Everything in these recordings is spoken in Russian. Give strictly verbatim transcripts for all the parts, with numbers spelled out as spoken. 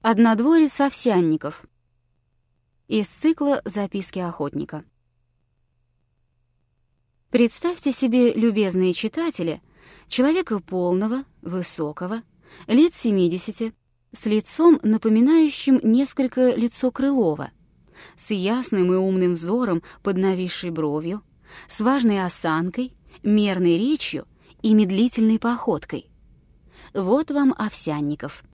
Однодворец Овсянников. Из цикла «Записки охотника». Представьте себе, любезные читатели, человека полного, высокого, лет семидесяти, с лицом, напоминающим несколько лицо Крылова, с ясным и умным взором под нависшей бровью, с важной осанкой, мерной речью и медлительной походкой. Вот вам Овсянников.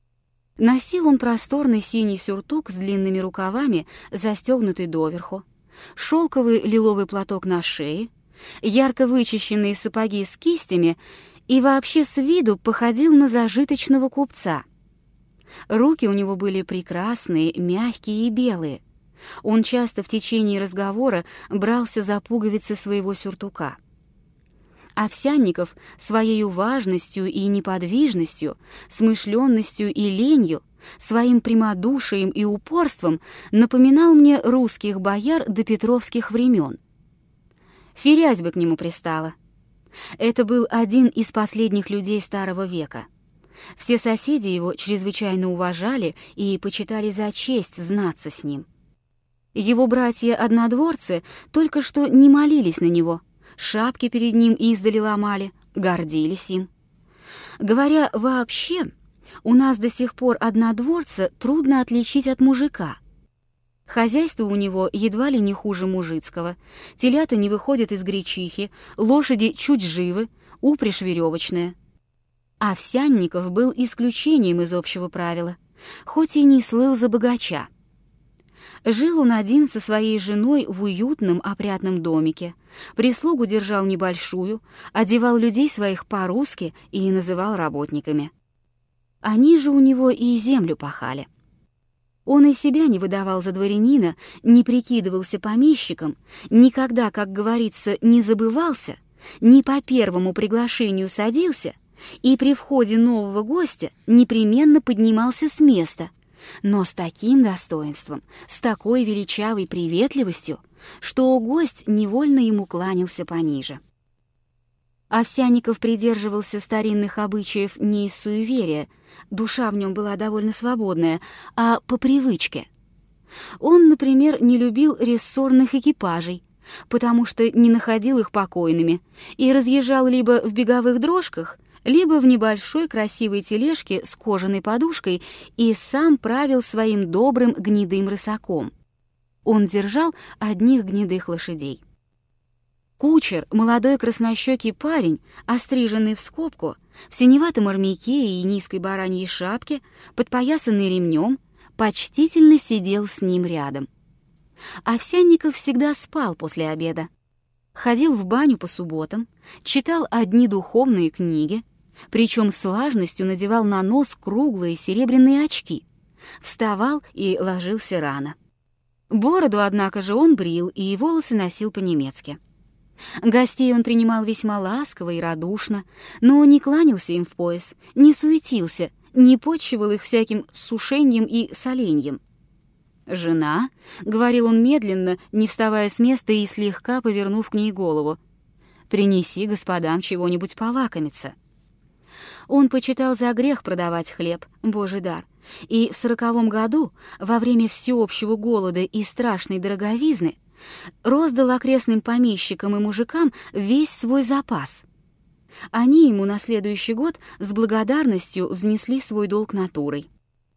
Носил он просторный синий сюртук с длинными рукавами, застегнутый доверху, шелковый лиловый платок на шее, ярко вычищенные сапоги с кистями и вообще с виду походил на зажиточного купца. Руки у него были прекрасные, мягкие и белые. Он часто в течение разговора брался за пуговицы своего сюртука. Овсянников своей важностью и неподвижностью, смышленностью и ленью, своим прямодушием и упорством напоминал мне русских бояр до петровских времен. Ферязь бы к нему пристала. Это был один из последних людей старого века. Все соседи его чрезвычайно уважали и почитали за честь знаться с ним. Его братья-однодворцы только что не молились на него, шапки перед ним издали ломали, гордились им. Говоря вообще, у нас до сих пор однодворца трудно отличить от мужика. Хозяйство у него едва ли не хуже мужицкого, телята не выходят из гречихи, лошади чуть живы, упряжь веревочная. Овсянников был исключением из общего правила, хоть и не слыл за богача. Жил он один со своей женой в уютном опрятном домике, прислугу держал небольшую, одевал людей своих по-русски и называл работниками. Они же у него и землю пахали. Он и себя не выдавал за дворянина, не прикидывался помещиком, никогда, как говорится, не забывался, ни по первому приглашению садился и при входе нового гостя непременно поднимался с места, но с таким достоинством, с такой величавой приветливостью, что гость невольно ему кланялся пониже. Овсянников придерживался старинных обычаев не из суеверия, душа в нем была довольно свободная, а по привычке. Он, например, не любил рессорных экипажей, потому что не находил их покойными и разъезжал либо в беговых дрожках, либо в небольшой красивой тележке с кожаной подушкой и сам правил своим добрым гнедым рысаком. Он держал одних гнедых лошадей. Кучер, молодой краснощекий парень, остриженный в скобку, в синеватом армяке и низкой бараньей шапке, подпоясанный ремнем, почтительно сидел с ним рядом. Овсянников всегда спал после обеда. Ходил в баню по субботам, читал одни духовные книги, причем с важностью надевал на нос круглые серебряные очки, вставал и ложился рано. Бороду, однако же, он брил и волосы носил по-немецки. Гостей он принимал весьма ласково и радушно, но не кланялся им в пояс, не суетился, не почивал их всяким сушеньем и соленьем. «Жена», — говорил он медленно, не вставая с места и слегка повернув к ней голову, — «принеси господам чего-нибудь полакомиться». Он почитал за грех продавать хлеб, Божий дар, и в сороковом году, во время всеобщего голода и страшной дороговизны, роздал окрестным помещикам и мужикам весь свой запас. Они ему на следующий год с благодарностью взнесли свой долг натурой.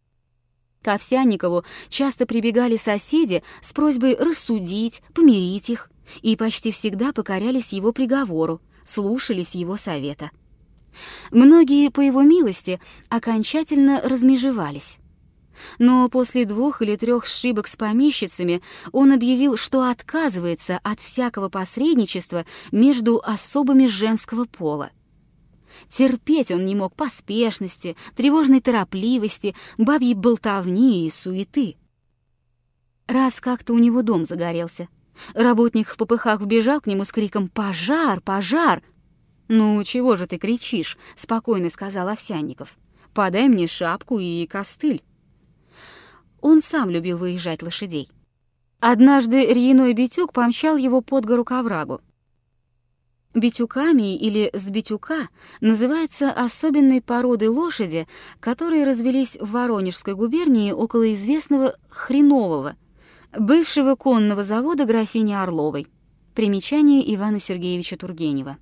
К Овсянникову часто прибегали соседи с просьбой рассудить, помирить их, и почти всегда покорялись его приговору, слушались его совета. Многие, по его милости, окончательно размежевались. Но после двух или трех сшибок с помещицами он объявил, что отказывается от всякого посредничества между особами женского пола. Терпеть он не мог поспешности, тревожной торопливости, бабьей болтовни и суеты. Раз как-то у него дом загорелся. Работник в попыхах вбежал к нему с криком «Пожар! Пожар!» «Ну, чего же ты кричишь?» — спокойно сказал Овсянников. «Подай мне шапку и костыль». Он сам любил выезжать лошадей. Однажды рьяной битюк помчал его под гору к оврагу. Битюками или сбитюка называется особенной породы лошади, которые развелись в Воронежской губернии около известного Хренового, бывшего конного завода графини Орловой. Примечание Ивана Сергеевича Тургенева.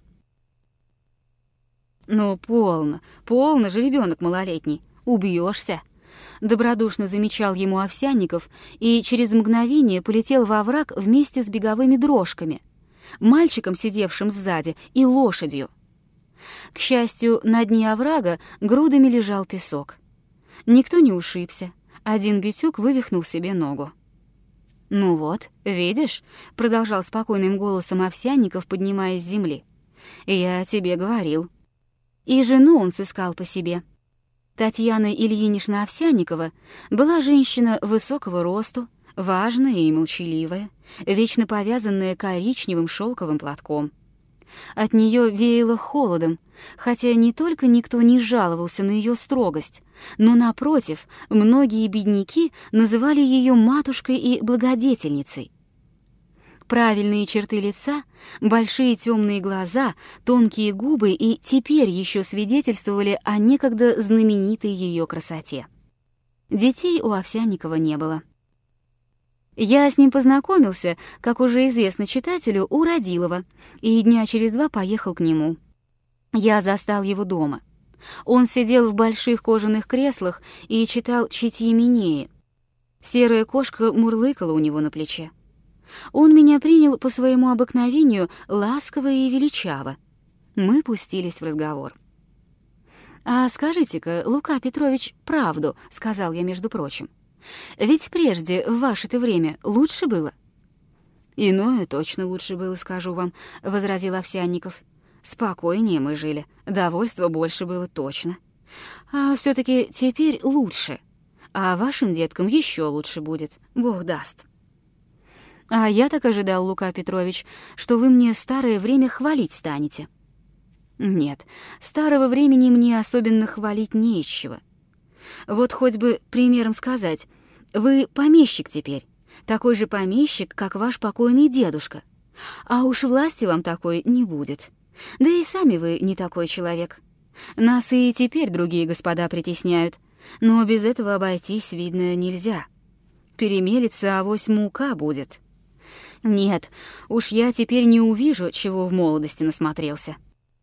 «Ну, полно, полно же, ребенок малолетний, убьешься», — добродушно замечал ему Овсянников и через мгновение полетел во враг вместе с беговыми дрожками, мальчиком, сидевшим сзади, и лошадью. К счастью, на дне оврага грудами лежал песок. Никто не ушибся, один битюк вывихнул себе ногу. «Ну вот, видишь», — продолжал спокойным голосом Овсянников, поднимаясь с земли, — «я тебе говорил». И жену он сыскал по себе. Татьяна Ильинична Овсянникова была женщина высокого росту, важная и молчаливая, вечно повязанная коричневым шелковым платком. От нее веяло холодом, хотя не только никто не жаловался на ее строгость, но, напротив, многие бедняки называли ее матушкой и благодетельницей. Правильные черты лица, большие темные глаза, тонкие губы и теперь еще свидетельствовали о некогда знаменитой ее красоте. Детей у Овсянникова не было. Я с ним познакомился, как уже известно читателю, у Родилова, и дня через два поехал к нему. Я застал его дома. Он сидел в больших кожаных креслах и читал читьи Минеи. Серая кошка мурлыкала у него на плече. Он меня принял по своему обыкновению ласково и величаво. Мы пустились в разговор. «А скажите-ка, Лука Петрович, правду», — сказал я, между прочим. «Ведь прежде, в ваше-то время, лучше было?» «Иное точно лучше было, скажу вам», — возразил Овсянников. «Спокойнее мы жили, довольства больше было точно. А все-таки теперь лучше, а вашим деткам еще лучше будет, Бог даст». «А я так ожидал, Лука Петрович, что вы мне старое время хвалить станете». «Нет, старого времени мне особенно хвалить нечего. Вот хоть бы примером сказать, вы помещик теперь, такой же помещик, как ваш покойный дедушка. А уж власти вам такой не будет. Да и сами вы не такой человек. Нас и теперь другие господа притесняют, но без этого обойтись, видно, нельзя. Перемелется, авось мука будет. Нет, уж я теперь не увижу, чего в молодости насмотрелся».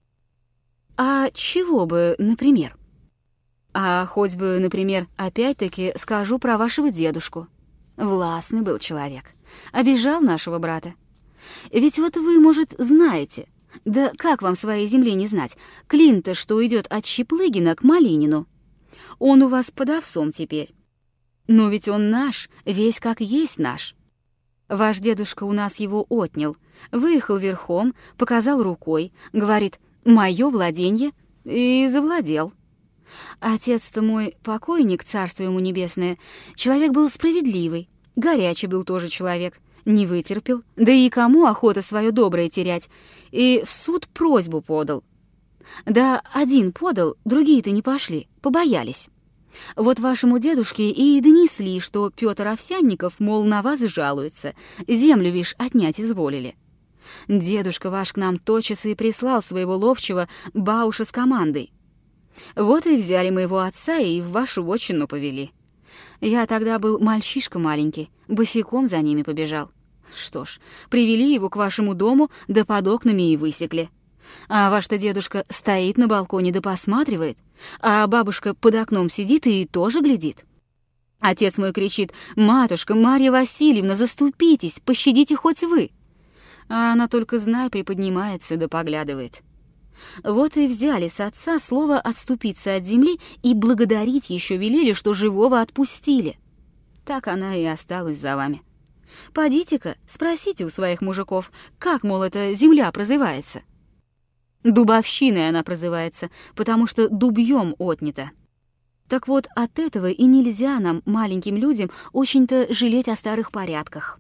«А чего бы, например?» «А хоть бы, например, опять-таки скажу про вашего дедушку. Властный был человек, обижал нашего брата. Ведь вот вы, может, знаете, да как вам своей земли не знать, клин-то, что идет от Щеплыгина к Малинину. Он у вас под овсом теперь. Но ведь он наш, весь как есть наш. Ваш дедушка у нас его отнял, выехал верхом, показал рукой, говорит: «Моё владенье», и завладел. Отец-то мой, покойник, царство ему небесное, человек был справедливый, горячий был тоже человек, не вытерпел, да и кому охота свое доброе терять, и в суд просьбу подал. Да один подал, другие-то не пошли, побоялись. Вот вашему дедушке и донесли, что Пётр Овсянников, мол, на вас жалуется, землю, вишь, отнять изволили. Дедушка ваш к нам тотчас и прислал своего ловчего Бауша с командой. Вот и взяли моего отца и в вашу вотчину повели. Я тогда был мальчишка маленький, босиком за ними побежал. Что ж, привели его к вашему дому, да под окнами и высекли. А ваш-то дедушка стоит на балконе да посматривает, а бабушка под окном сидит и тоже глядит. Отец мой кричит: «Матушка, Марья Васильевна, заступитесь, пощадите хоть вы!» А она только, знай, приподнимается да поглядывает. Вот и взяли с отца слово отступиться от земли и благодарить еще велели, что живого отпустили. Так она и осталась за вами. Подите-ка, спросите у своих мужиков, как, мол, эта земля прозывается. Дубовщиной она прозывается, потому что дубьем отнята. Так вот, от этого и нельзя нам, маленьким людям, очень-то жалеть о старых порядках.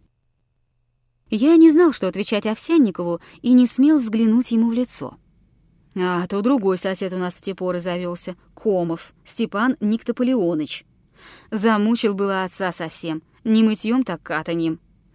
Я не знал, что отвечать Овсянникову, и не смел взглянуть ему в лицо. А то другой сосед у нас в те поры завелся, Комов, Степан Никтополеоныч. Замучил было отца совсем, не мытьем, так катаньем.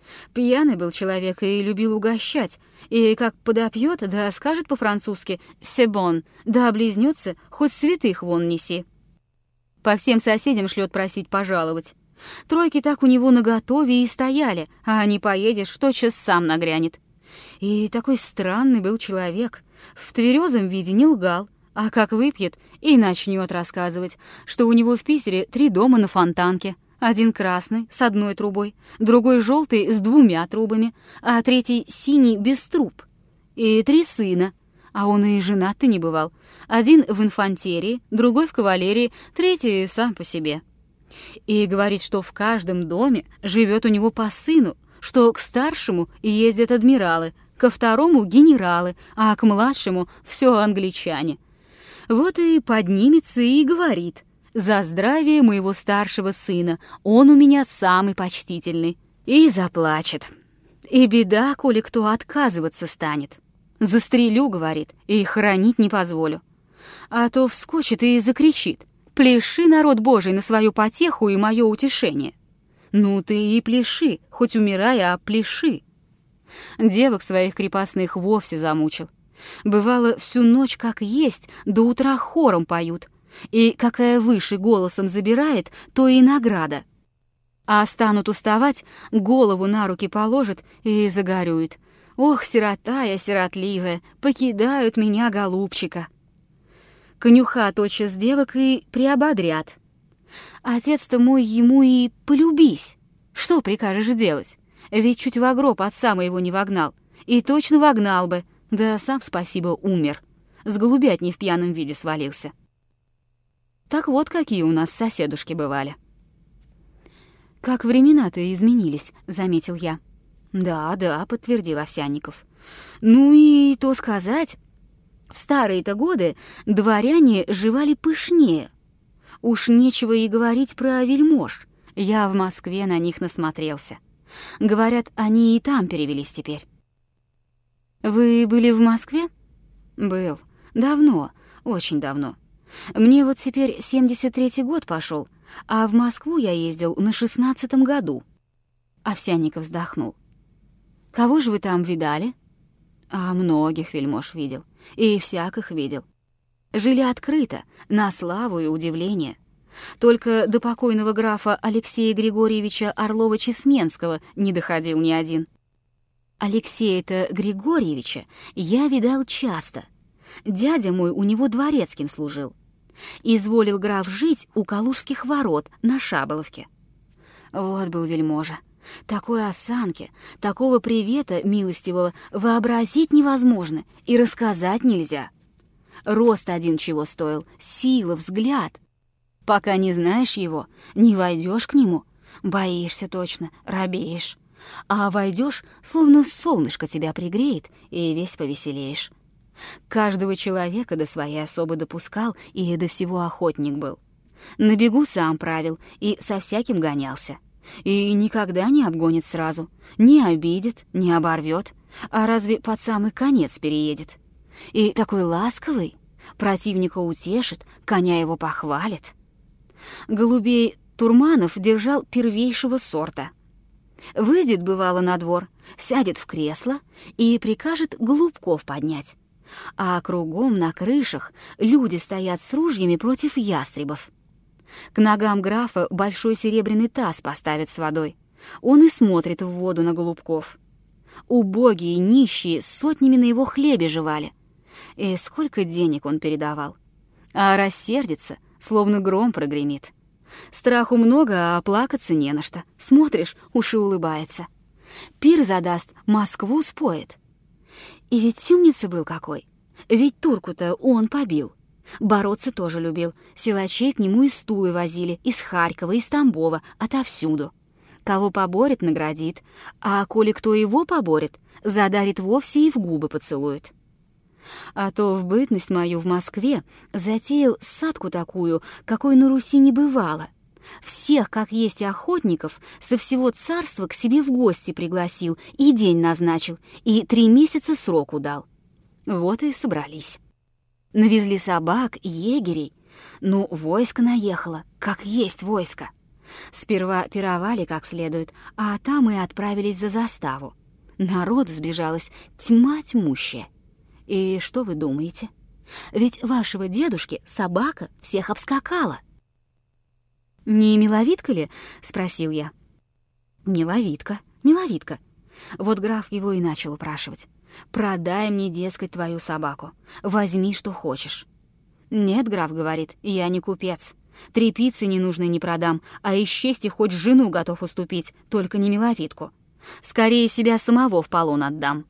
Пьяный был человек и любил угощать, и как подопьет, да скажет по-французски «c'est bon», да облизнется, хоть святых вон неси. По всем соседям шлет просить пожаловать. Тройки так у него наготове и стояли, а не поедешь, тотчас сам нагрянет. И такой странный был человек, в тверезом виде не лгал, а как выпьет и начнет рассказывать, что у него в Питере три дома на Фонтанке. Один красный, с одной трубой, другой желтый, с двумя трубами, а третий синий, без труб. И три сына, а он и женат-то не бывал. Один в инфантерии, другой в кавалерии, третий сам по себе. И говорит, что в каждом доме живет у него по сыну, что к старшему ездят адмиралы, ко второму — генералы, а к младшему — все англичане. Вот и поднимется и говорит: «За здравие моего старшего сына, он у меня самый почтительный». И заплачет. И беда, коли кто отказываться станет. «Застрелю», — говорит, — «и хоронить не позволю». А то вскочит и закричит: «Пляши, народ Божий, на свою потеху и мое утешение». Ну ты и пляши, хоть умирай, а пляши. Девок своих крепостных вовсе замучил. Бывало, всю ночь как есть, до утра хором поют. И какая выше голосом забирает, то и награда. А станут уставать, голову на руки положит и загорюет: «Ох, сирота я сиротливая, покидают меня, голубчика». Конюха тотчас девок и приободрят. Отец-то мой ему и полюбись. Что прикажешь делать? Ведь чуть в гроб отца моего не вогнал. И точно вогнал бы, да сам, спасибо, умер. С голубятни в пьяном виде свалился. Так вот, какие у нас соседушки бывали. «Как времена-то изменились», — заметил я. «Да, да», — подтвердил Овсянников. «Ну и то сказать, в старые-то годы дворяне жевали пышнее. Уж нечего и говорить про вельмож. Я в Москве на них насмотрелся. Говорят, они и там перевелись теперь». «Вы были в Москве?» «Был. Давно, очень давно. Мне вот теперь семьдесят третий год пошел, а в Москву я ездил на шестнадцатом году». Овсянников вздохнул. «Кого же вы там видали?» «А многих вельмож видел. И всяких видел. Жили открыто, на славу и удивление. Только до покойного графа Алексея Григорьевича Орлова-Чесменского не доходил ни один. Алексея-то Григорьевича я видал часто. Дядя мой у него дворецким служил. Изволил граф жить у Калужских ворот на Шаболовке. Вот был вельможа. Такой осанки, такого привета милостивого вообразить невозможно и рассказать нельзя. Рост один чего стоил, сила, взгляд. Пока не знаешь его, не войдешь к нему, боишься точно, робеешь. А войдешь, словно солнышко тебя пригреет, и весь повеселеешь. Каждого человека до своей особы допускал и до всего охотник был. На бегу сам правил и со всяким гонялся. И никогда не обгонит сразу, не обидит, не оборвет, а разве под самый конец переедет. И такой ласковый, противника утешит, коня его похвалит. Голубей Турманов держал первейшего сорта. Выйдет, бывало, на двор, сядет в кресло и прикажет голубков поднять. А кругом на крышах люди стоят с ружьями против ястребов. К ногам графа большой серебряный таз поставят с водой. Он и смотрит в воду на голубков. Убогие и нищие сотнями на его хлебе жевали. И сколько денег он передавал. А рассердится, словно гром прогремит. Страху много, а плакаться не на что. Смотришь, уж и улыбается. Пир задаст, Москву споет. И ведь умница был какой. Ведь турку-то он побил. Бороться тоже любил. Силачей к нему из Тулы возили, из Харькова, из Тамбова, отовсюду. Кого поборет, наградит, а коли кто его поборет, задарит вовсе и в губы поцелует. А то в бытность мою в Москве затеял садку такую, какой на Руси не бывало. Всех, как есть охотников, со всего царства к себе в гости пригласил и день назначил, и три месяца сроку дал. Вот и собрались. Навезли собак, егерей. Ну, войско наехало, как есть войско. Сперва пировали как следует, а там и отправились за заставу. Народу сбежалась тьма тьмущая. И что вы думаете? Ведь вашего дедушки собака всех обскакала. «Не миловидка ли?» — спросил я. «Миловидка, миловидка». Вот граф его и начал упрашивать. «Продай мне, дескать, твою собаку. Возьми, что хочешь». «Нет, граф, — говорит, — я не купец. Тряпицы ненужной не продам, а из чести хоть жену готов уступить, только не миловидку. Скорее себя самого в полон отдам».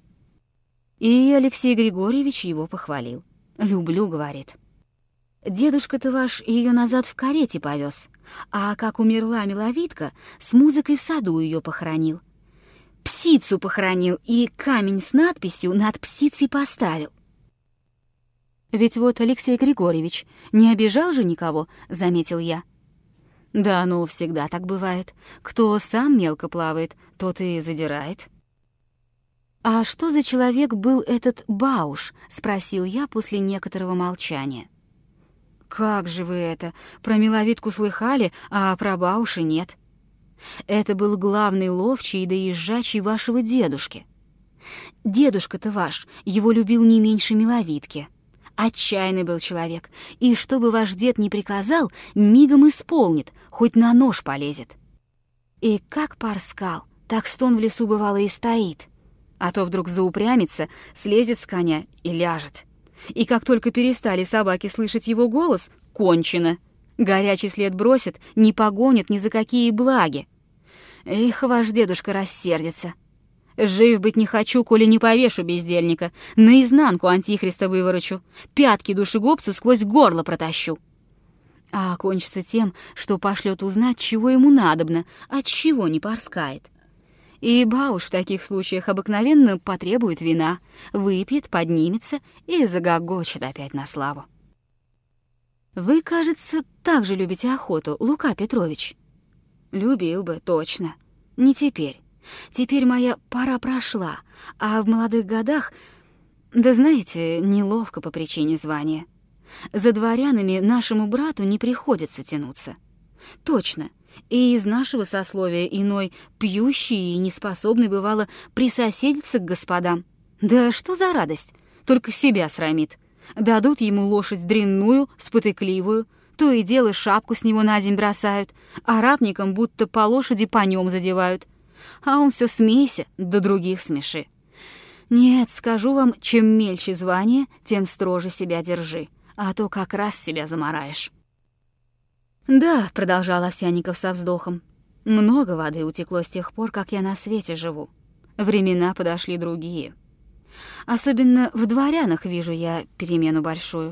И Алексей Григорьевич его похвалил. «Люблю, — говорит. Дедушка-то ваш ее назад в карете повез, а как умерла миловидка, с музыкой в саду ее похоронил. Псицу похоронил и камень с надписью над псицей поставил». «Ведь вот Алексей Григорьевич не обижал же никого», — заметил я. «Да, ну, всегда так бывает. Кто сам мелко плавает, тот и задирает». «А что за человек был этот Бауш?» — спросил я после некоторого молчания. «Как же вы это? Про миловидку слыхали, а про Бауша нет. Это был главный ловчий и доезжачий вашего дедушки. Дедушка-то ваш его любил не меньше миловидки. Отчаянный был человек, и что бы ваш дед ни приказал, мигом исполнит, хоть на нож полезет. И как порскал, так стон в лесу бывало и стоит, а то вдруг заупрямится, слезет с коня и ляжет. И как только перестали собаки слышать его голос, кончено. Горячий след бросит, не погонит ни за какие благи. Эх, ваш дедушка рассердится. Жив быть не хочу, коли не повешу бездельника. Наизнанку антихриста выворочу, пятки душегубцу сквозь горло протащу. А кончится тем, что пошлет узнать, чего ему надобно, от чего не порскает. И Бауш в таких случаях обыкновенно потребует вина, выпьет, поднимется и загогочет опять на славу. Вы, кажется, также любите охоту, Лука Петрович. Любил бы, точно. Не теперь. Теперь моя пора прошла, а в молодых годах, да знаете, неловко по причине звания. За дворянами нашему брату не приходится тянуться. Точно. И из нашего сословия иной пьющий и неспособный бывало присоседиться к господам. Да что за радость, только себя срамит. Дадут ему лошадь дрянную, спотыкливую, то и дело шапку с него на земь бросают, а рабникам будто по лошади по нем задевают. А он все смейся, да других смеши. Нет, скажу вам, чем мельче звание, тем строже себя держи, а то как раз себя замараешь. «Да», — продолжал Овсянников со вздохом, — «много воды утекло с тех пор, как я на свете живу. Времена подошли другие. Особенно в дворянах вижу я перемену большую.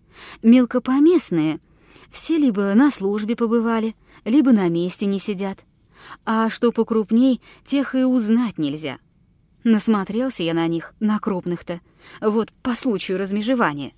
Мелкопоместные все либо на службе побывали, либо на месте не сидят. А что покрупней, тех и узнать нельзя. Насмотрелся я на них, на крупных-то, вот по случаю размежевания.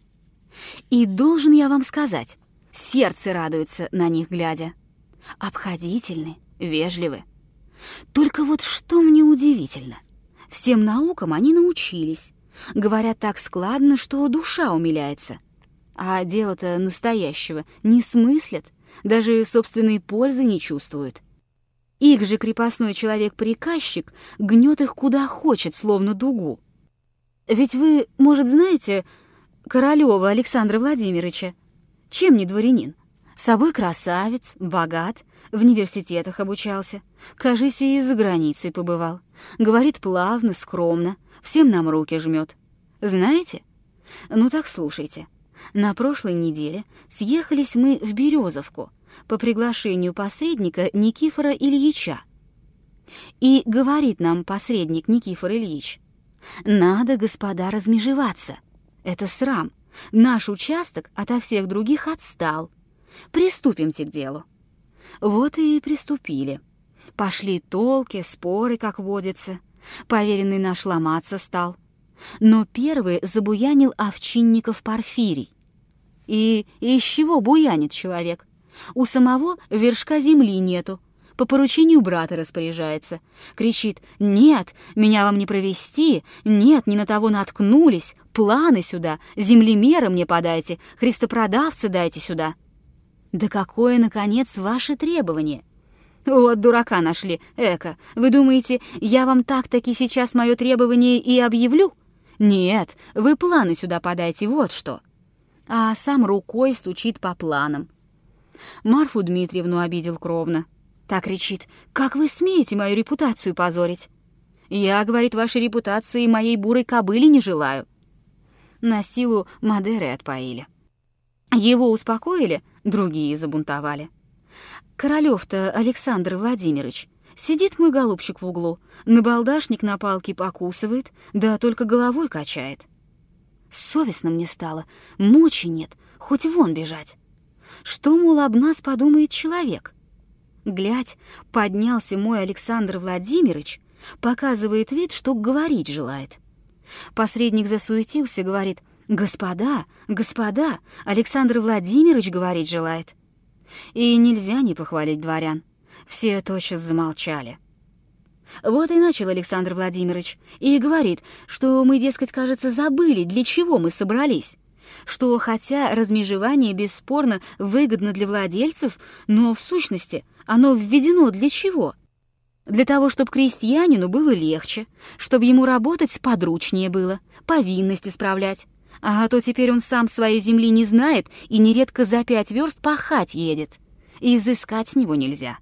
И должен я вам сказать, сердце радуется на них глядя. Обходительны, вежливы. Только вот что мне удивительно, всем наукам они научились, говорят так складно, что душа умиляется. А дело-то настоящего не смыслят, даже собственной пользы не чувствуют. Их же крепостной человек-приказчик гнет их куда хочет, словно дугу. Ведь вы, может, знаете Королёва Александра Владимировича? Чем не дворянин? Собой красавец, богат, в университетах обучался. Кажись, и за границей побывал. Говорит плавно, скромно, всем нам руки жмет. Знаете? Ну так слушайте. На прошлой неделе съехались мы в Березовку по приглашению посредника Никифора Ильича. И говорит нам посредник Никифор Ильич: «Надо, господа, размежеваться. Это срам. Наш участок ото всех других отстал. Приступимте к делу». Вот и приступили. Пошли толки, споры, как водится. Поверенный наш ломаться стал. Но первый забуянил Овчинников Порфирий. И из чего буянит человек? У самого вершка земли нету, по поручению брата распоряжается. Кричит: «Нет, меня вам не провести, нет, не на того наткнулись, планы сюда, землемера мне подайте, христопродавца дайте сюда». Да какое, наконец, ваше требование? Вот дурака нашли, эко. Вы думаете, я вам так-таки сейчас мое требование и объявлю? Нет, вы планы сюда подайте, вот что. А сам рукой стучит по планам. Марфу Дмитриевну обидел кровно. Так кричит: «Как вы смеете мою репутацию позорить?» «Я, — говорит, — вашей репутации моей бурой кобыле не желаю». На силу Мадеры отпоили. Его успокоили, другие забунтовали. Королёв-то Александр Владимирович сидит, мой голубчик, в углу, набалдашник на палке покусывает, да только головой качает. Совестно мне стало, мочи нет, хоть вон бежать. Что, мол, об нас подумает человек? Глядь, поднялся мой Александр Владимирович, показывает вид, что говорить желает. Посредник засуетился, говорит: «Господа, господа, Александр Владимирович говорить желает». И нельзя не похвалить дворян. Все тотчас замолчали. Вот и начал Александр Владимирович, и говорит, что мы, дескать, кажется, забыли, для чего мы собрались. Что хотя размежевание бесспорно выгодно для владельцев, но в сущности оно введено для чего? Для того, чтобы крестьянину было легче, чтобы ему работать сподручнее было, повинность исправлять. А то теперь он сам своей земли не знает и нередко за пять верст пахать едет. И изыскать с него нельзя.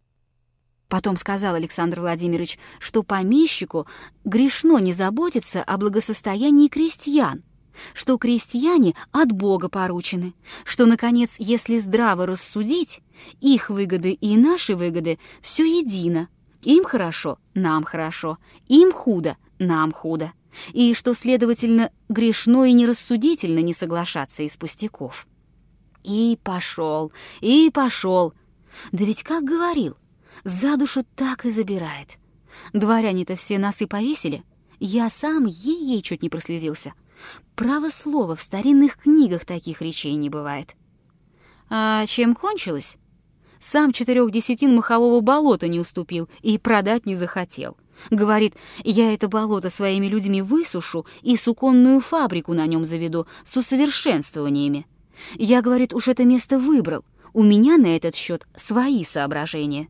Потом сказал Александр Владимирович, что помещику грешно не заботиться о благосостоянии крестьян, что крестьяне от Бога поручены, что, наконец, если здраво рассудить, их выгоды и наши выгоды все едино. Им хорошо, нам хорошо, им худо, нам худо. И что, следовательно, грешно и нерассудительно не соглашаться из пустяков. И пошел, и пошел. Да ведь как говорил, за душу так и забирает. Дворяне-то все носы повесили, я сам ей-ей чуть не прослезился. Право слово, в старинных книгах таких речей не бывает. А чем кончилось? Сам четырех десятин махового болота не уступил и продать не захотел. Говорит: я это болото своими людьми высушу и суконную фабрику на нем заведу с усовершенствованиями. Я, говорит, уж это место выбрал, у меня на этот счет свои соображения.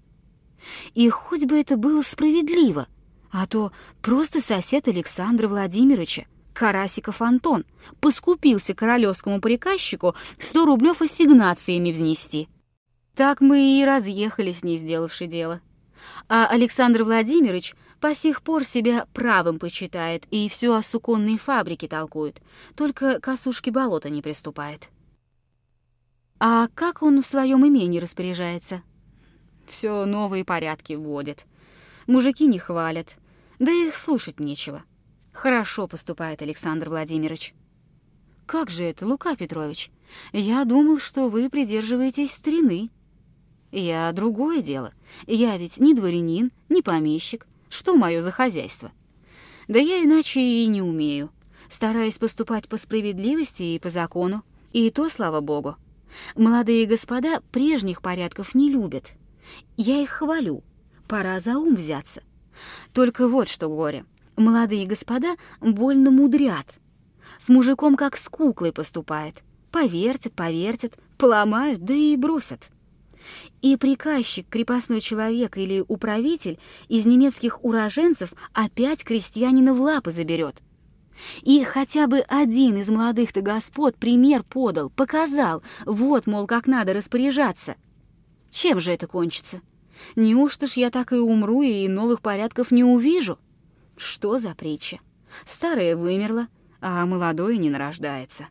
И хоть бы это было справедливо, а то просто сосед Александра Владимировича, Карасиков Антон, поскупился королевскому приказчику сто рублев ассигнациями взнести. Так мы и разъехались, не сделавши дело. А Александр Владимирович по сих пор себя правым почитает и все о суконной фабрике толкует, только к осушке болота не приступает. А как он в своем имении распоряжается? Все новые порядки вводит. Мужики не хвалят, да их слушать нечего. Хорошо поступает Александр Владимирович. Как же это, Лука Петрович? Я думал, что вы придерживаетесь старины. Я другое дело. Я ведь не дворянин, не помещик. Что мое за хозяйство? Да я иначе и не умею. Стараюсь поступать по справедливости и по закону. И то, слава богу. Молодые господа прежних порядков не любят. Я их хвалю. Пора за ум взяться. Только вот что горе. Молодые господа больно мудрят. С мужиком как с куклой поступает. Повертят, повертят, поломают, да и бросят. И приказчик, крепостной человек или управитель из немецких уроженцев опять крестьянина в лапы заберет. И хотя бы один из молодых-то господ пример подал, показал, вот, мол, как надо распоряжаться. Чем же это кончится? Неужто ж я так и умру и новых порядков не увижу? Что за притча? Старое вымерло, а молодое не нарождается.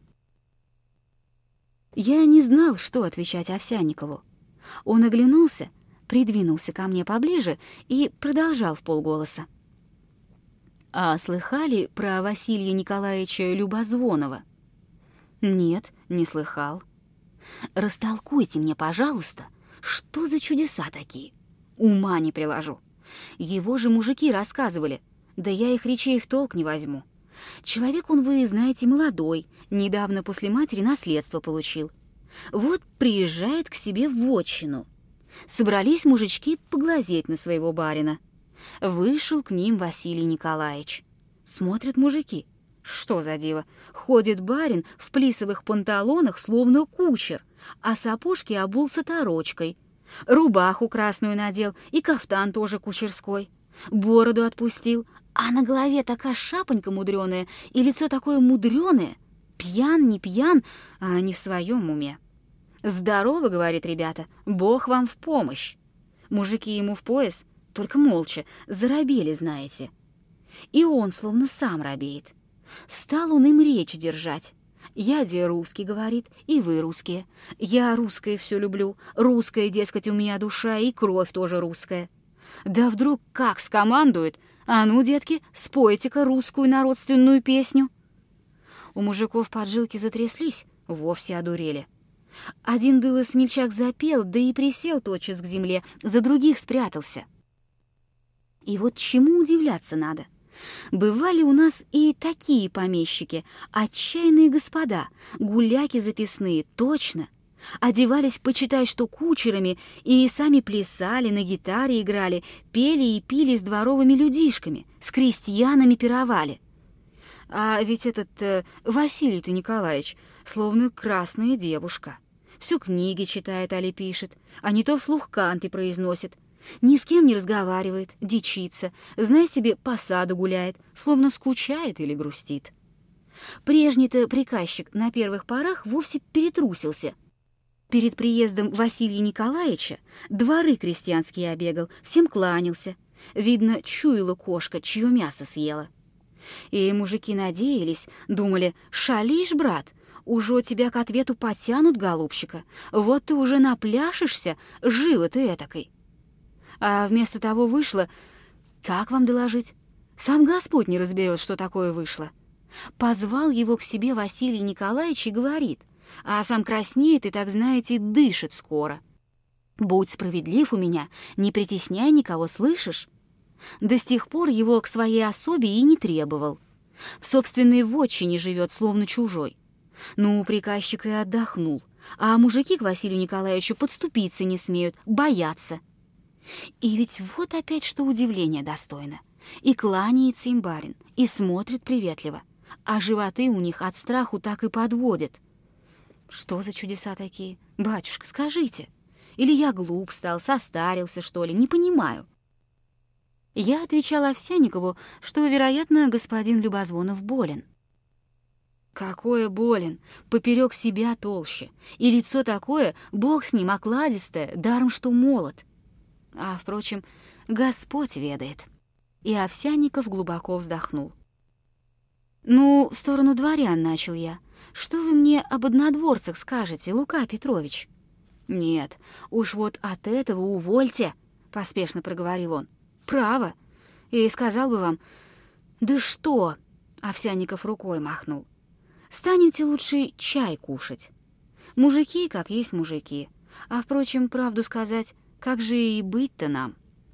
Я не знал, что отвечать Овсянникову. Он оглянулся, придвинулся ко мне поближе и продолжал вполголоса. «А слыхали про Василия Николаевича Любозвонова?» «Нет, не слыхал». «Растолкуйте мне, пожалуйста, что за чудеса такие? Ума не приложу. Его же мужики рассказывали, да я их речей в толк не возьму. Человек он, вы знаете, молодой, недавно после матери наследство получил. Вот приезжает к себе в вотчину. Собрались мужички поглазеть на своего барина. Вышел к ним Василий Николаевич. Смотрят мужики. Что за диво? Ходит барин в плисовых панталонах, словно кучер, а сапожки обулся торочкой. Рубаху красную надел и кафтан тоже кучерской. Бороду отпустил, а на голове такая шапонька мудреная и лицо такое мудреное. Пьян, не пьян, а не в своем уме. «Здорово», — говорит, ребята, — «Бог вам в помощь». Мужики ему в пояс, только молча, заробели, знаете. И он словно сам робеет. Стал он им речь держать. «Я де русский», — говорит, — «и вы русские. Я русское все люблю. Русская, дескать, у меня душа, и кровь тоже русская». Да вдруг как скомандует: «А ну, детки, спойте-ка русскую народственную песню». У мужиков поджилки затряслись, вовсе одурели. Один было смельчак запел, да и присел тотчас к земле, за других спрятался. И вот чему удивляться надо. Бывали у нас и такие помещики, отчаянные господа, гуляки записные, точно. Одевались, почитай, что кучерами, и сами плясали, на гитаре играли, пели и пили с дворовыми людишками, с крестьянами пировали. А ведь этот э, Василий-то Николаевич словно красная девушка. Всю книги читает али пишет, а не то вслух канты произносит. Ни с кем не разговаривает, дичится, знай себе, по саду гуляет, словно скучает или грустит. Прежний-то приказчик на первых порах вовсе перетрусился. Перед приездом Василия Николаевича дворы крестьянские обегал, всем кланялся. Видно, чуяла кошка, чье мясо съела. И мужики надеялись, думали: «Шалишь, брат, уже тебя к ответу потянут, голубчика, вот ты уже напляшешься, жила ты этакой». А вместо того вышло, как вам доложить? Сам Господь не разберет, что такое вышло. Позвал его к себе Василий Николаевич и говорит, а сам краснеет и, так знаете, дышит скоро. «Будь справедлив у меня, не притесняй никого, слышишь?» До сих пор его к своей особе и не требовал. В собственной вотчине живет, словно чужой. Ну, приказчик и отдохнул, а мужики к Василию Николаевичу подступиться не смеют, боятся. И ведь вот опять что удивление достойно. И кланяется им барин, и смотрит приветливо, а животы у них от страху так и подводят. Что за чудеса такие? Батюшка, скажите. Или я глуп стал, состарился, что ли, не понимаю. Я отвечала Овсянникову, что, вероятно, господин Любозвонов болен. Какое болен? Поперек себя толще. И лицо такое, бог с ним, окладистое, даром что молод. А, впрочем, Господь ведает. И Овсянников глубоко вздохнул. «Ну, в сторону дворян начал я. Что вы мне об однодворцах скажете, Лука Петрович?» «Нет, уж вот от этого увольте», — поспешно проговорил он. «Право. И сказал бы вам...» «Да что?» — Овсянников рукой махнул. «Станемте лучше чай кушать. Мужики, как есть мужики. А, впрочем, правду сказать, как же и быть-то нам?»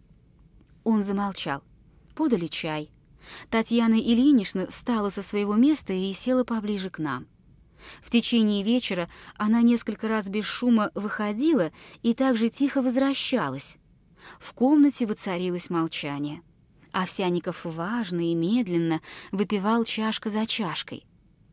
Он замолчал. Подали чай. Татьяна Ильинична встала со своего места и села поближе к нам. В течение вечера она несколько раз без шума выходила и также тихо возвращалась. В комнате воцарилось молчание. Овсянников важно и медленно выпивал чашка за чашкой.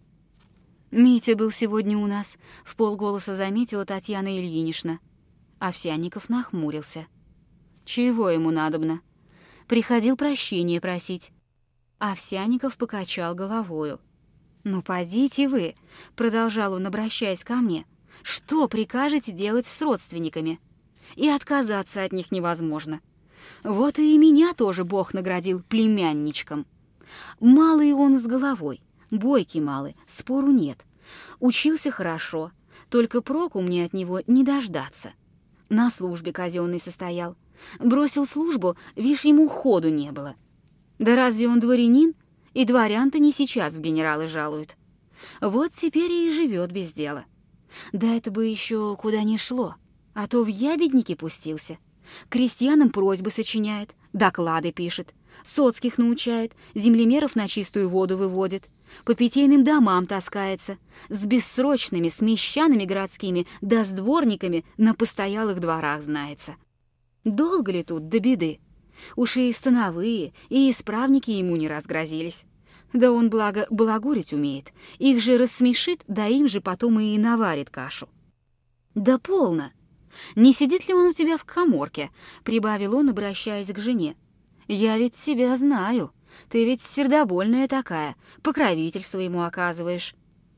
«Митя был сегодня у нас», — вполголоса заметила Татьяна Ильинична. Овсянников нахмурился. «Чего ему надобно?» «Приходил прощения просить». Овсянников покачал головою. «Ну, подите вы», — продолжал он, обращаясь ко мне, — «что прикажете делать с родственниками? И отказаться от них невозможно. Вот и меня тоже Бог наградил племянничком. Малый он с головой, бойкий малый, спору нет. Учился хорошо, только проку мне от него не дождаться. На службе казенной состоял. Бросил службу, вишь, ему ходу не было. Да разве он дворянин? И дворян-то не сейчас в генералы жалуют. Вот теперь и живет без дела. Да это бы еще куда ни шло, а то в ябедники пустился. Крестьянам просьбы сочиняет, доклады пишет, соцких научает, землемеров на чистую воду выводит, по питейным домам таскается, с бессрочными, с мещанами городскими, да с дворниками на постоялых дворах знается. Долго ли тут до беды? Уж и становые, и исправники ему не разгрозились. Да он, благо, балагурить умеет, их же рассмешит, да им же потом и наварит кашу. Да полно! Не сидит ли он у тебя в каморке?» — прибавил он, обращаясь к жене. «Я ведь тебя знаю. Ты ведь сердобольная такая, покровительство ему оказываешь».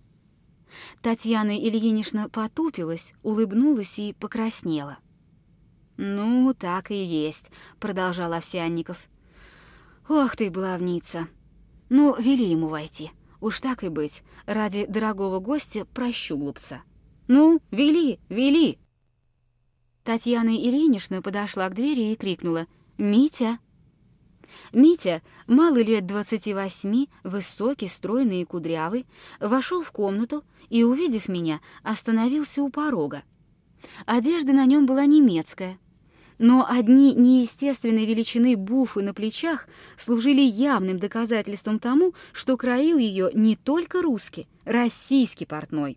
Татьяна Ильинична потупилась, улыбнулась и покраснела. «Ну, так и есть», — продолжал Овсянников. «Ох ты, баловница! Ну, вели ему войти. Уж так и быть, ради дорогого гостя прощу глупца. Ну, вели, вели!» Татьяна Ильинична подошла к двери и крикнула: «Митя!» Митя, малый лет двадцати восьми, высокий, стройный и кудрявый, вошел в комнату и, увидев меня, остановился у порога. Одежда на нем была немецкая, но одни неестественной величины буфы на плечах служили явным доказательством тому, что краил ее не только русский, российский портной.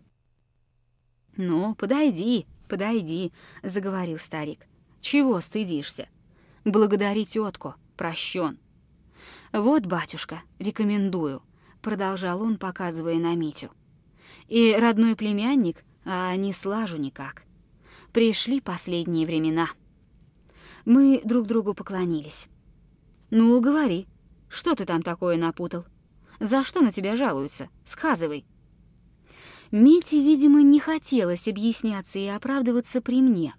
«Ну, подойди, подойди», — заговорил старик. «Чего стыдишься? Благодари тетку, прощен». «Вот, батюшка, рекомендую», — продолжал он, показывая на Митю. «И родной племянник, а не слажу никак. Пришли последние времена». Мы друг другу поклонились. «Ну, говори, что ты там такое напутал? За что на тебя жалуются? Сказывай». Мите, видимо, не хотелось объясняться и оправдываться при мне.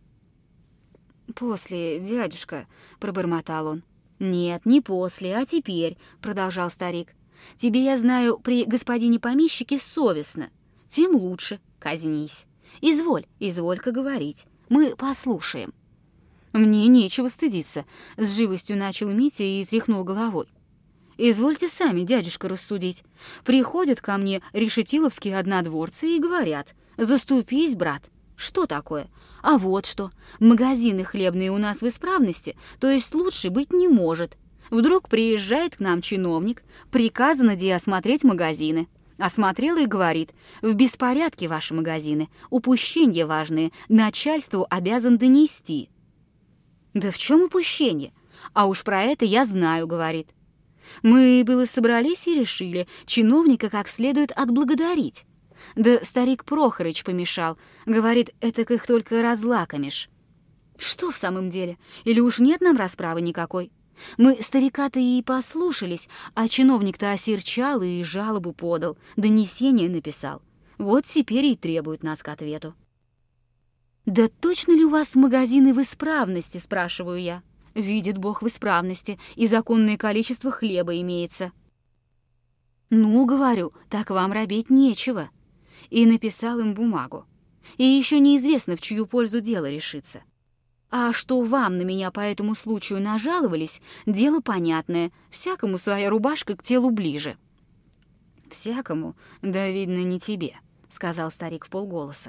«После, дядюшка», — пробормотал он. «Нет, не после, а теперь», — продолжал старик. «Тебе, я знаю, при господине помещике совестно. Тем лучше, казнись. Изволь, изволь-ка говорить. Мы послушаем». «Мне нечего стыдиться», — с живостью начал Митя и тряхнул головой. «Извольте сами, дядюшка, рассудить. Приходят ко мне решетиловские однодворцы и говорят: заступись, брат. Что такое? А вот что. Магазины хлебные у нас в исправности, то есть лучше быть не может. Вдруг приезжает к нам чиновник, приказано де осмотреть магазины. Осмотрел и говорит: в беспорядке ваши магазины, упущения важные, начальству обязан донести». «Да в чем упущение? А уж про это я знаю», — говорит. Мы было собрались и решили чиновника как следует отблагодарить. Да старик Прохорыч помешал. Говорит, этак их только разлакомишь. Что в самом деле? Или уж нет нам расправы никакой? Мы старика-то и послушались, а чиновник-то осерчал и жалобу подал, донесение написал. Вот теперь и требует нас к ответу. «Да точно ли у вас магазины в исправности?» — спрашиваю я. «Видит Бог в исправности, и законное количество хлеба имеется». «Ну, — говорю, — так вам робеть нечего». И написал им бумагу. И еще неизвестно, в чью пользу дело решится. А что вам на меня по этому случаю нажаловались, дело понятное, всякому своя рубашка к телу ближе. «Всякому? Да, видно, не тебе», — сказал старик вполголоса.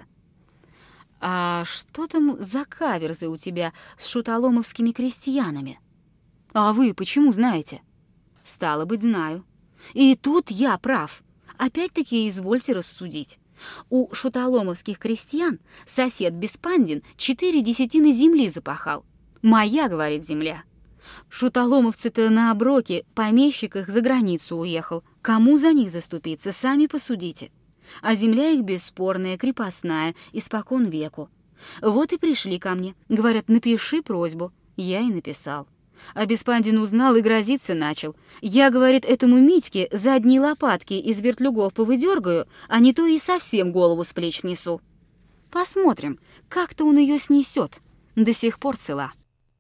«А что там за каверзы у тебя с шуталомовскими крестьянами?» «А вы почему знаете?» «Стало быть, знаю. И тут я прав. Опять-таки извольте рассудить. У шуталомовских крестьян сосед Беспандин четыре десятины земли запахал. Моя, говорит, земля. Шуталомовцы-то на оброке, помещик их за границу уехал. Кому за них заступиться, сами посудите. А земля их бесспорная, крепостная, испокон веку. Вот и пришли ко мне. Говорят, напиши просьбу. Я и написал. А Беспандин узнал и грозиться начал. Я, говорит, этому Митьке задние лопатки из вертлюгов повыдергаю, а не то и совсем голову с плеч снесу. Посмотрим, как-то он ее снесет. До сих пор цела.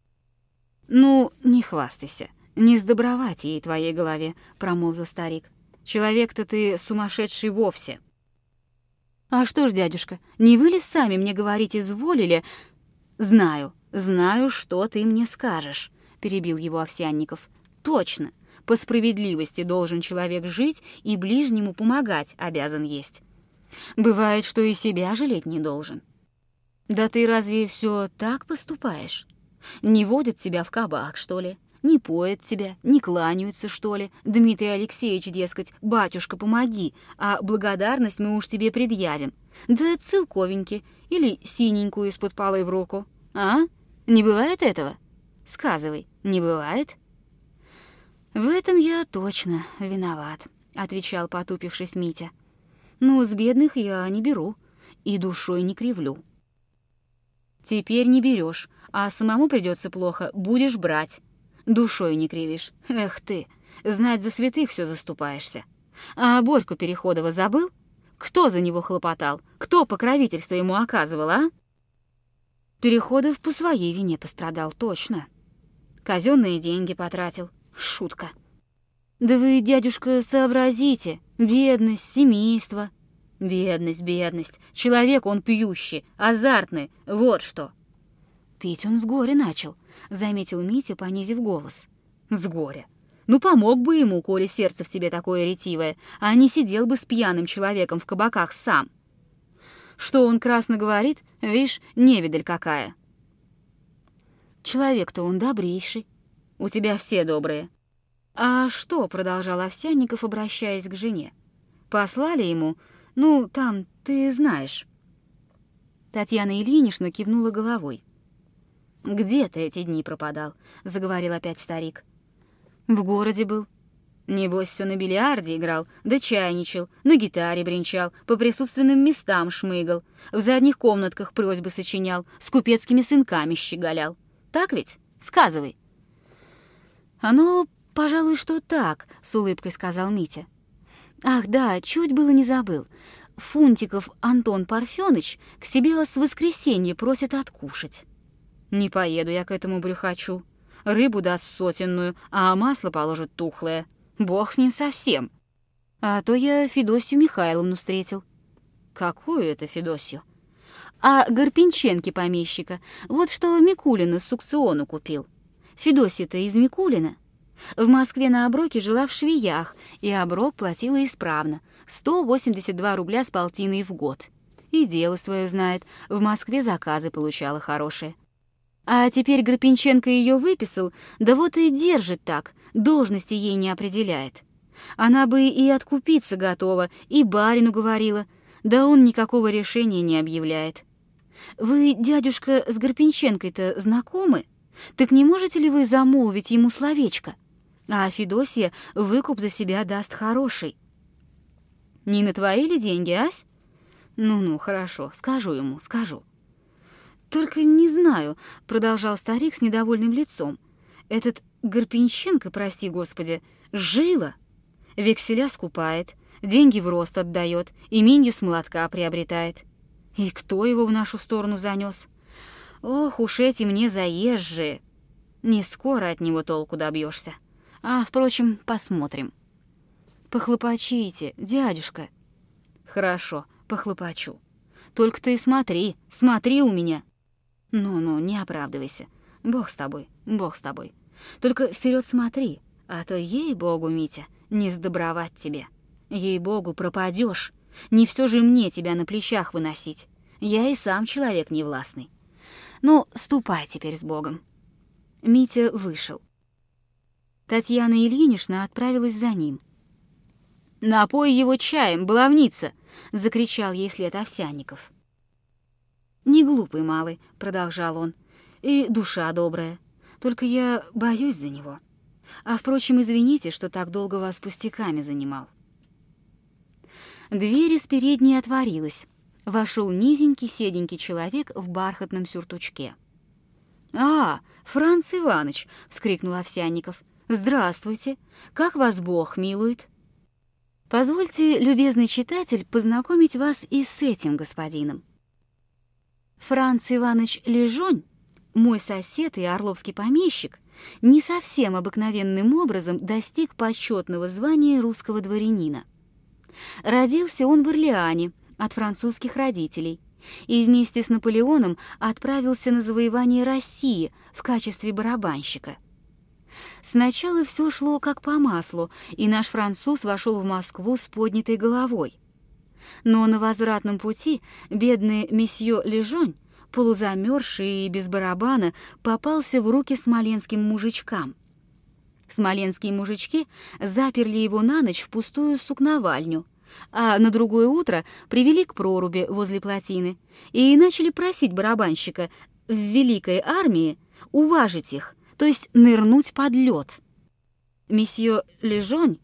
«Ну, не хвастайся, не сдобровать ей твоей голове», — промолвил старик. «Человек-то ты сумасшедший вовсе». «А что ж, дядюшка, не вы ли сами мне говорить изволили?» «Знаю, знаю, что ты мне скажешь», — перебил его Овсянников. «Точно, по справедливости должен человек жить и ближнему помогать обязан есть. Бывает, что и себя жалеть не должен. Да ты разве все так поступаешь? Не водят тебя в кабак, что ли? Не поят тебя, не кланяются, что ли? Дмитрий Алексеевич, дескать, батюшка, помоги, а благодарность мы уж тебе предъявим. Да целковеньки или синенькую из-под полы в руку. А? Не бывает этого? Сказывай, не бывает?» «В этом я точно виноват», — отвечал, потупившись, Митя. «Ну, с бедных я не беру и душой не кривлю». Теперь не берешь, а самому придется плохо, будешь брать. Душой не кривишь. Эх ты, знать за святых все заступаешься. А Борьку Переходова забыл? Кто за него хлопотал? Кто покровительство ему оказывал, а? Переходов по своей вине пострадал, точно. Казенные деньги потратил. Шутка. Да вы, дядюшка, сообразите. Бедность, семейство. Бедность, бедность. Человек он пьющий, азартный, вот что. Пить он с горя начал, заметил Митя, понизив голос. С горя. Ну, помог бы ему, коли сердце в тебе такое ретивое, а не сидел бы с пьяным человеком в кабаках сам. Что он красно говорит, вишь, невидаль какая. Человек-то он добрейший. У тебя все добрые. А что, продолжал Овсянников, обращаясь к жене. Послали ему, ну, там, ты знаешь. Татьяна Ильинична кивнула головой. «Где ты эти дни пропадал?» — заговорил опять старик. «В городе был. Небось, все на бильярде играл, да чайничал, на гитаре бренчал, по присутственным местам шмыгал, в задних комнатках просьбы сочинял, с купецкими сынками щеголял. Так ведь? Сказывай». «Оно, пожалуй, что так», — с улыбкой сказал Митя. «Ах, да, чуть было не забыл. Фунтиков Антон Парфёныч к себе вас в воскресенье просит откушать». «Не поеду я к этому брюхачу. Рыбу даст сотенную, а масло положит тухлое. Бог с ним совсем. А то я Федосью Михайловну встретил». «Какую это Федосью?» «А Гарпинченки помещика. Вот что Микулина с аукциона купил. Федосья-то из Микулина. В Москве на оброке жила в швеях, и оброк платила исправно. сто восемьдесят два рубля с полтиной в год. И дело свое знает, в Москве заказы получала хорошие. А теперь Гарпинченко ее выписал, да вот и держит так, должности ей не определяет. Она бы и откупиться готова, и барину говорила, да он никакого решения не объявляет. Вы, дядюшка, с Гарпинченкой-то знакомы? Так не можете ли вы замолвить ему словечко? А Федосья выкуп за себя даст хороший». «Не на твои ли деньги, ась?» «Ну-ну, хорошо, скажу ему, скажу». «Только не знаю», — продолжал старик с недовольным лицом. «Этот Гарпинченко, прости господи, жила. Векселя скупает, деньги в рост отдает, именье с молотка приобретает. И кто его в нашу сторону занес? Ох уж эти мне заезжие. Не скоро от него толку добьешься. А, впрочем, посмотрим». «Похлопочите, дядюшка». «Хорошо, похлопочу. Только ты смотри, смотри у меня». «Ну-ну, не оправдывайся. Бог с тобой, Бог с тобой. Только вперед смотри, а то, ей-богу, Митя, не сдобровать тебе. Ей-богу, пропадешь. Не все же мне тебя на плечах выносить. Я и сам человек невластный. Ну, ступай теперь с Богом». Митя вышел. Татьяна Ильинична отправилась за ним. «Напой его чаем, баловница!» — закричал ей след Овсянников. «Не глупый малый», — продолжал он, — «и душа добрая. Только я боюсь за него. А, впрочем, извините, что так долго вас пустяками занимал». Дверь из передней отворилась. Вошел низенький, седенький человек в бархатном сюртучке. «А, Франц Иваныч!» — вскрикнул Овсянников. «Здравствуйте! Как вас Бог милует!» «Позвольте, любезный читатель, познакомить вас и с этим господином. Франц Иваныч Лежонь, мой сосед и орловский помещик, не совсем обыкновенным образом достиг почетного звания русского дворянина. Родился он в Орлеане от французских родителей и вместе с Наполеоном отправился на завоевание России в качестве барабанщика. Сначала все шло как по маслу, и наш француз вошел в Москву с поднятой головой. Но на возвратном пути бедный месье Лежонь, полузамерзший и без барабана, попался в руки смоленским мужичкам. Смоленские мужички заперли его на ночь в пустую сукновальню, а на другое утро привели к проруби возле плотины и начали просить барабанщика в великой армии уважить их, то есть нырнуть под лед. Месье Лежонь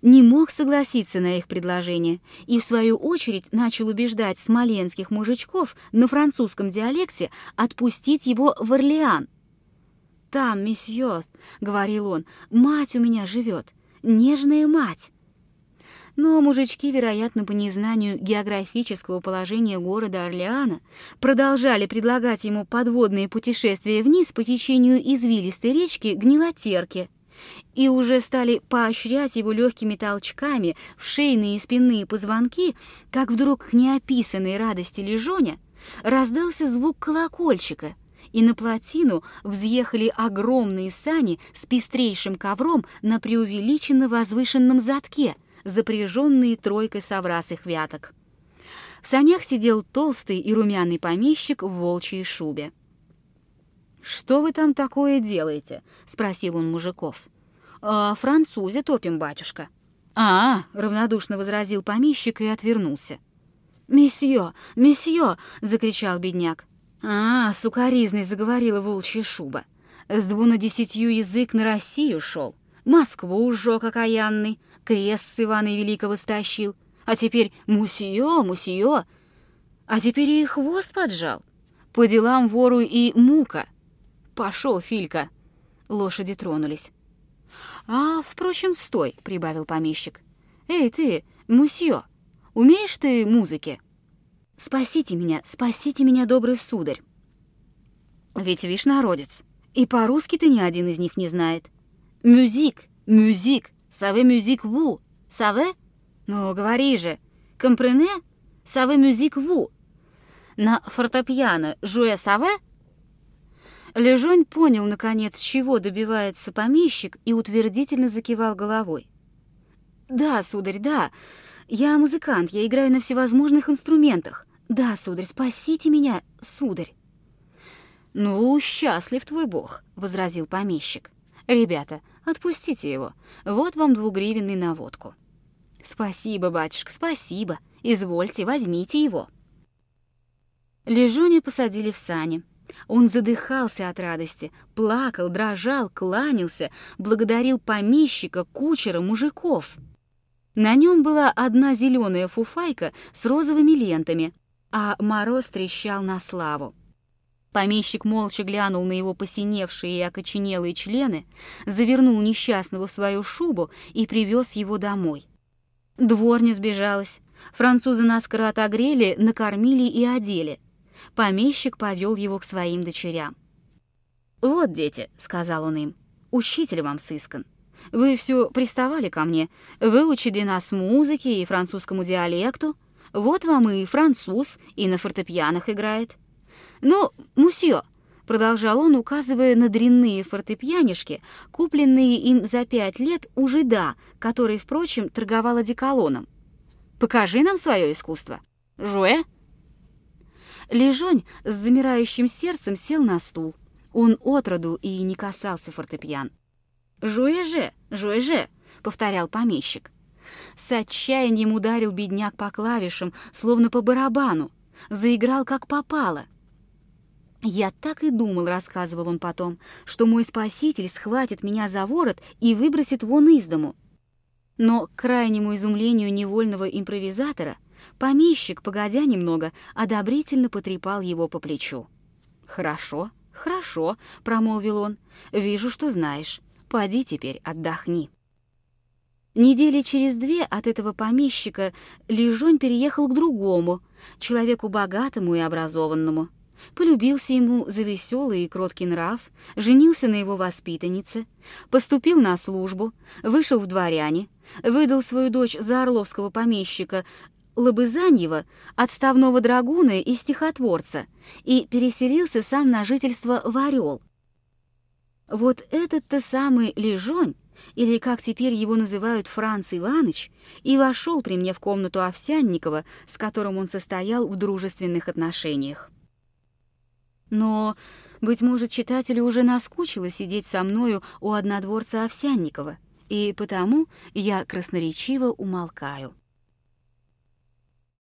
не мог согласиться на их предложение и, в свою очередь, начал убеждать смоленских мужичков на французском диалекте отпустить его в Орлеан. «Там, месье, — говорил он, — мать у меня живет, нежная мать». Но мужички, вероятно, по незнанию географического положения города Орлеана, продолжали предлагать ему подводные путешествия вниз по течению извилистой речки Гнилотерки и уже стали поощрять его легкими толчками в шейные и спинные позвонки, как вдруг к неописанной радости Лежоня раздался звук колокольчика, и на плотину взъехали огромные сани с пестрейшим ковром на преувеличенно возвышенном задке, запряженные тройкой соврасых вяток. В санях сидел толстый и румяный помещик в волчьей шубе. «Что вы там такое делаете?» — спросил он мужиков. «А французе топим, батюшка». «А, — равнодушно возразил помещик и отвернулся. «Месье, месье!» — закричал бедняк. «А, сукаризной заговорила волчья шуба. С дву на десятью язык на Россию шел, Москву ужег окаянный, крест с Ивана Великого стащил, а теперь мусье, мусье, а теперь и хвост поджал. По делам вору и мука. Пошел, Филька». Лошади тронулись. «А, впрочем, стой», — прибавил помещик. «Эй ты, мусье, умеешь ты музыки? Спасите меня, спасите меня, добрый сударь. Ведь, вишь, народец, и по-русски ты ни один из них не знает. Мюзик, мюзик, саве мюзик ву, саве? Ну, говори же, компрене, саве мюзик ву. На фортепиано жуэ саве?» Лежонь понял, наконец, чего добивается помещик, и утвердительно закивал головой. «Да, сударь, да. Я музыкант, я играю на всевозможных инструментах. Да, сударь, спасите меня, сударь». «Ну, счастлив твой бог», — возразил помещик. «Ребята, отпустите его. Вот вам двугривенный на водку». «Спасибо, батюшка, спасибо. Извольте, возьмите его». Лежоня посадили в сани. Он задыхался от радости, плакал, дрожал, кланялся, благодарил помещика, кучера, мужиков. На нем была одна зеленая фуфайка с розовыми лентами, а мороз трещал на славу. Помещик молча глянул на его посиневшие и окоченелые члены, завернул несчастного в свою шубу и привез его домой. Дворня сбежалась, французы наскоро отогрели, накормили и одели. Помещик повел его к своим дочерям. «Вот, дети, — сказал он им, — учитель вам сыскан. Вы все приставали ко мне, выучили нас музыке и французскому диалекту. Вот вам и француз, и на фортепианах играет. Ну, мусье, — продолжал он, указывая на дрянные фортепианишки, купленные им за пять лет у жида, который, впрочем, торговал одеколоном. — покажи нам свое искусство. Жуэ?» Лежонь с замирающим сердцем сел на стул. Он отроду и не касался фортепиан. «Жуэ же, жуэ же», — повторял помещик. С отчаянием ударил бедняк по клавишам, словно по барабану, заиграл как попало. «Я так и думал, — рассказывал он потом, — что мой спаситель схватит меня за ворот и выбросит вон из дому». Но к крайнему изумлению невольного импровизатора помещик, погодя немного, одобрительно потрепал его по плечу. «Хорошо, хорошо, — промолвил он, — вижу, что знаешь. Поди теперь отдохни». Недели через две от этого помещика Лежонь переехал к другому, человеку богатому и образованному. Полюбился ему за веселый и кроткий нрав, женился на его воспитаннице, поступил на службу, вышел в дворяне, выдал свою дочь за орловского помещика Лобызаньева, отставного драгуна и стихотворца, и переселился сам на жительство в Орел. Вот этот-то самый Лежонь, или, как теперь его называют, Франц Иваныч, и вошел при мне в комнату Овсянникова, с которым он состоял в дружественных отношениях. Но, быть может, читателю уже наскучило сидеть со мною у однодворца Овсянникова, и потому я красноречиво умолкаю.